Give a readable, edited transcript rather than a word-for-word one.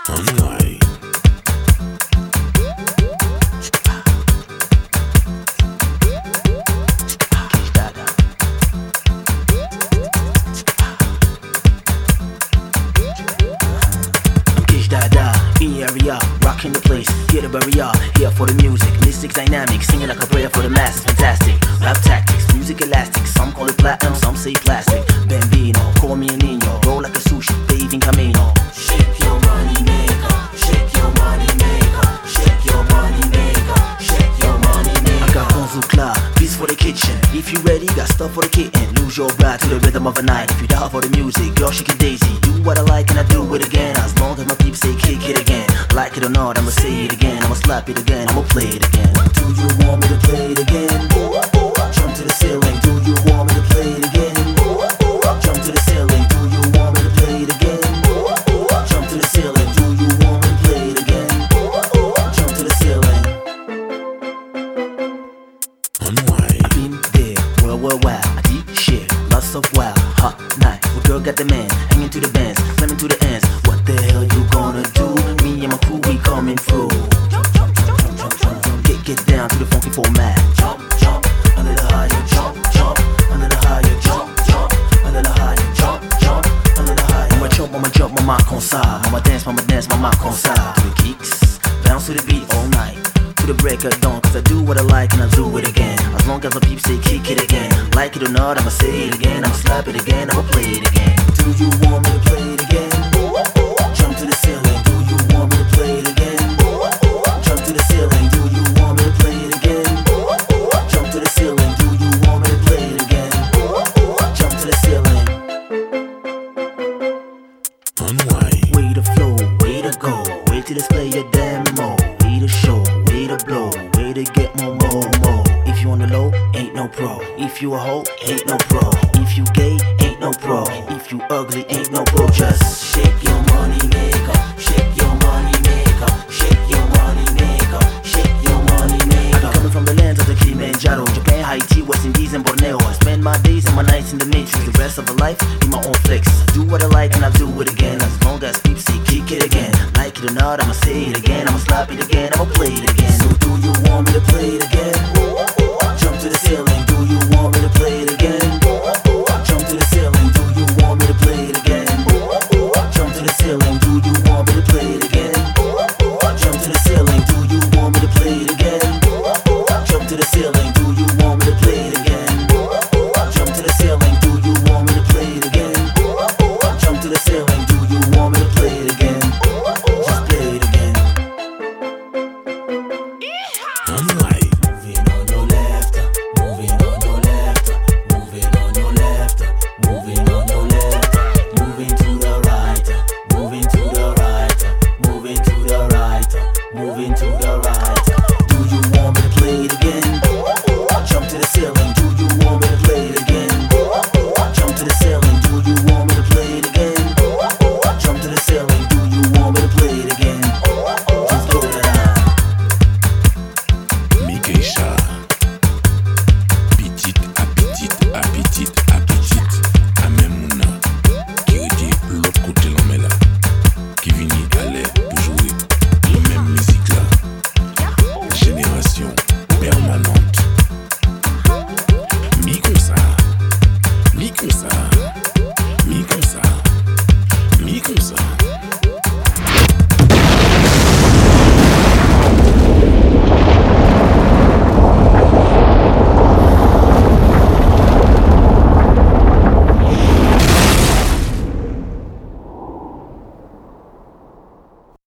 Online. Area, rocking the place, get a barrier, here for the music, mystic dynamic, singing like a prayer for the masses, fantastic, rap tactics, music elastic, some call it platinum, some say plastic, Bambino, call me a Nino, roll like a sushi, paving camino, shake your money maker, shake your money maker, shake your money maker, shake your money maker. I got Gonzo Club, beats for the kitchen, if you ready, got stuff for the kitten, lose your ride to the rhythm of a night, if you die for the music, girl shake it daisy, do what I like and I do it again, as long as my peeps say kick it again. Like it or not, I'ma say it again, I'ma slap it again, I'ma play it again. Do you want me to play it again? Jump to the ceiling, do you want me to play it again? Jump to the ceiling, do you want me to play it again? Jump to the ceiling, do you want me to play it again? Jump to the ceiling. Online. I've been there, wow, I did shit, lots of wow, hot night. Well, girl got the man, hanging to the bands, slamming to the ends. What the hell you gonna do? Me and my crew, we coming through. Get down to the funky format. Jump, jump, a little higher. Jump, jump, a little higher. Jump, jump, a little higher. Jump, jump, a little higher. Mama jump, mama console. Mama dance, mama console. To the kicks, bounce to the beat all night. To the break of dawn, cause I do what I like and I do it again. As long as the peeps say kick it again. Like it or not, I'ma say it again. I'ma slap it again, I'ma play it again. Do you want me to play it again? Jump to the ceiling. Do you want me to play it again? Jump to the ceiling. Do you want me to play it again? Jump to the ceiling. Do you want me to play it again? Jump to the ceiling. Online. Way to flow, way to go, way to display your demo, way to show, way to blow, way to get more. If you on the low, ain't no pro. If you a hoe, ain't no pro. If you gay, ain't no pro. If you ugly, ain't no pro. Just shake your money maker, shake your money maker, shake your money maker, shake your money maker. I be coming from the lands of the Kilimanjaro, Japan, Haiti, West Indies, and Borneo. I spend my days and my nights in the matrix. The rest of a life in my own flex. I do what I like and I do it again. As long as people say kick it again. Like it or not, I'ma say it again. I'ma slap it again. I'ma play it again. So do you want me to play it again? Jump to the ceiling. Do you want me to play it again?